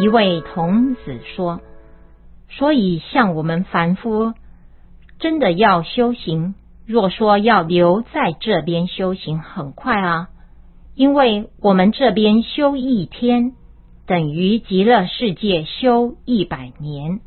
一位童子说：所以像我们凡夫真的要修行，若说要留在这边修行，很快啊，因为我们这边修一天等于极乐世界修100年。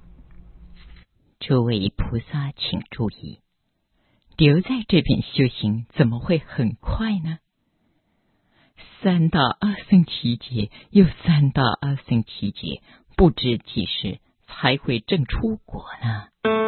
诸位菩萨请注意，留在这边修行怎么会很快呢？3大阿僧祇劫又3大阿僧祇劫，不知几时才会正出国呢？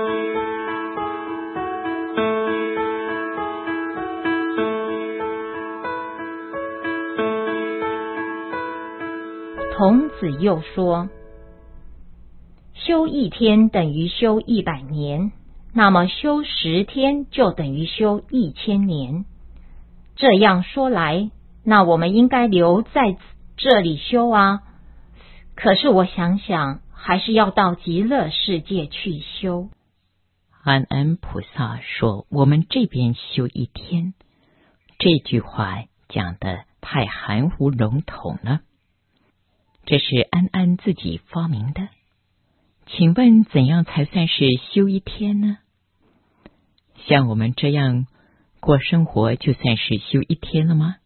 童子又说：修1天等于修100年，那么修10天就等于修1000年。这样说来，那我们应该留在这里修啊。可是我想想，还是要到极乐世界去修。 安安菩萨说我们这边修1天，这句话讲得太含糊笼统了。这是安安自己发明的，请问怎样才算是修1天呢？像我们这样过生活就算是修1天了吗？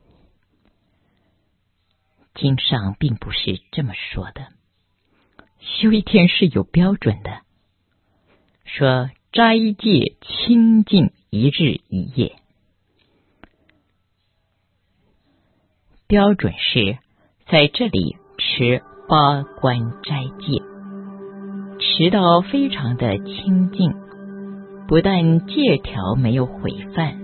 经上并不是这么说的，修1天是有标准的，说斋戒清净1日1夜，标准是在这里持8关斋戒，持到非常的清净，不但戒条没有毁犯，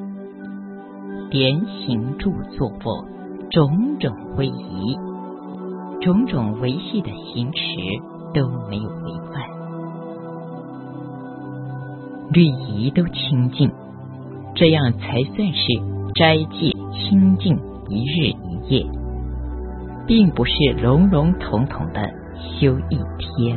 连行住坐卧种种威仪，种种维系的行持都没有违犯，律仪都清净，这样才算是斋戒清净1日1夜，并不是笼笼统统的修1天。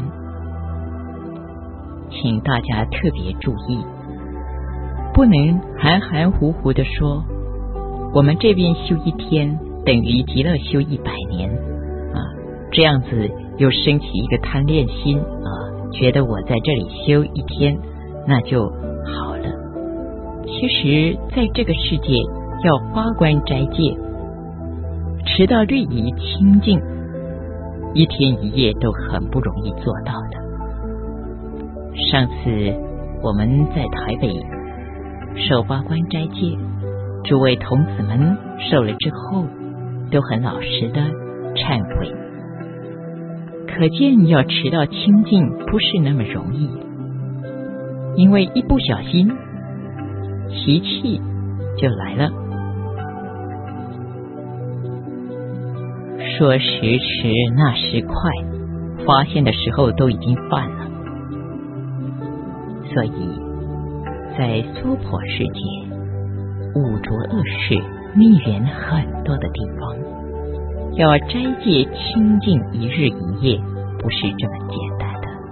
请大家特别注意，不能含含糊糊的说我们这边修1天等于极乐修100年啊，这样子又升起一个贪恋心啊，觉得我在这里修1天那就好了。其实在这个世界要8关斋戒，持到律仪清净，1天1夜都很不容易做到的。上次我们在台北受8关斋戒，诸位童子们受了之后都很老实的忏悔，可见要持到清净不是那么容易，因为一不小心习气就来了。说时迟那时快，发现的时候都已经犯了。所以在娑婆世界污浊恶事逆缘很多的地方，要斋戒清净1日1夜不是这么简单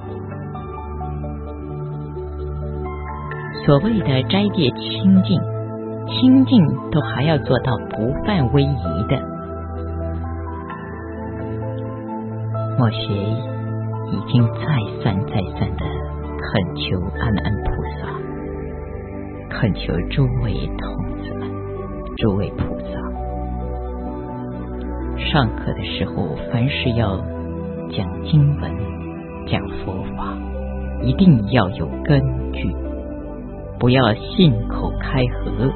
的。所谓的斋戒清净，清净都还要做到不犯威仪的。莫学已经再三的恳求安安菩萨，恳求诸位童子们，诸位菩萨，上课的时候凡是要讲经文讲佛法，一定要有根据，不要信口开河。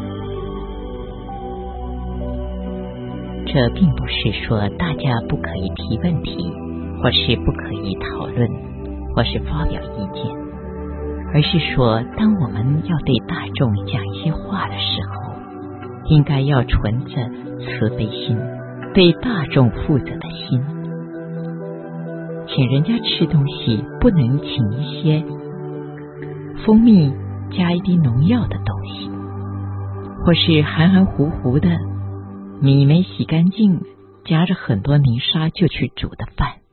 这并不是说大家不可以提问题，或是不可以讨论，或是发表意见，而是说当我们要对大众讲一些话的时候，应该要存着慈悲心，对大众负责的心。请人家吃东西不能请一些蜂蜜加一滴农药的东西，或是含含糊糊的米没洗干净，夹着很多泥沙就去煮的饭，